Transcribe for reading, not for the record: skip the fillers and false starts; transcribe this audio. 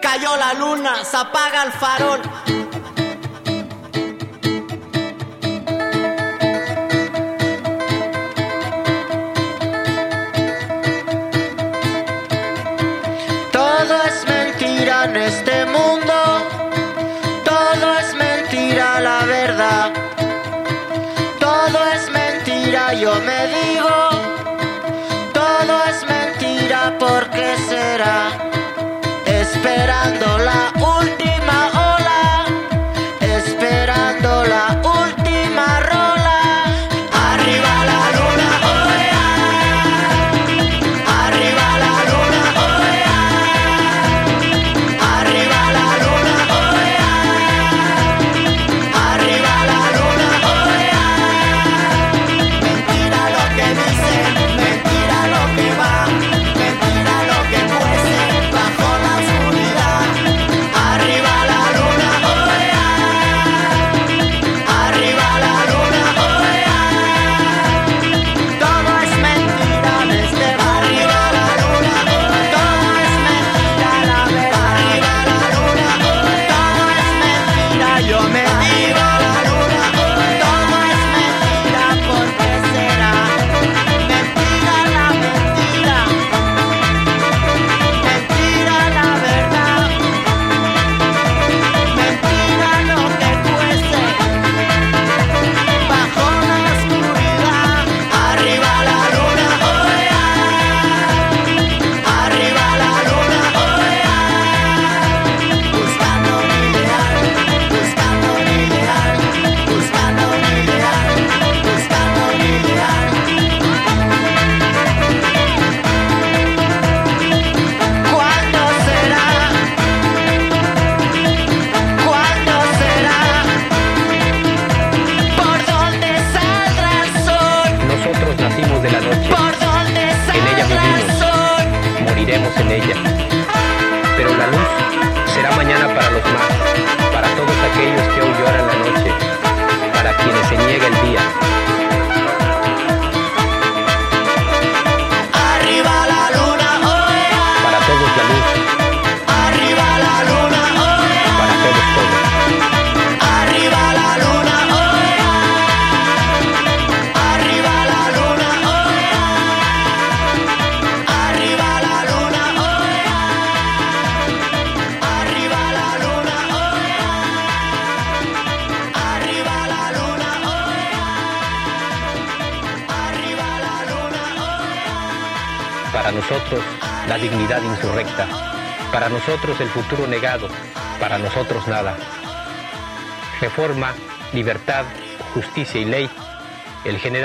Cayó la luna, se apaga el farol. Todo es mentira en este mundo, todo es mentira la verdad. Todo es mentira, yo me digo, todo es mentira, ¿por qué será? Esperando la última ola, esperando la última rola. Arriba la luna, oh yeah. Arriba la luna, oh yeah. Arriba la luna, oh yeah. Arriba la luna, oh yeah. Mentira lo que dicen, mentira lo que va, mentira lo que cuece bajo la oscuridad. Arriba la luna, oh yeah. Arriba la luna, oh yeah. Todo es mentira desde arriba la luna, todo es mentira la verdad. Arriba la luna, todo es mentira, yo me digo la luna, todo es mentira, ¿por qué será? Mentira la mentira, mentira la verdad, mentira lo que cuece bajo la oscuridad. Arriba la luna, oh yeah. Arriba la luna, oh yeah. Buscando mi ideal, buscando mi ideal, buscando mi ideal, buscando mi ideal. ¿Cuándo será? ¿Cuándo será? ¿Por dónde saldrá el sol? Nosotros nacimos de la noche, ¿Por dónde en ella saldrá el vivimos, sol? moriremos en ella. Pero la luz será mañana para los más, para todos aquellos que hoy lloran la noche, para quienes se niega el día. Arriba la luna, oh yeah. Para todos la luz, Arriba la luna, oh yeah. para todos todo. Arriba la luna, oh yeah. Arriba la luna, oh yeah. Arriba la luna, oh yeah. Arriba la luna, oh yeah. Arriba la luna, oh yeah. Arriba la luna, oh yeah. Para nosotros la dignidad insurrecta, para nosotros el futuro negado, para nosotros nada. Reforma, libertad, justicia y ley, el general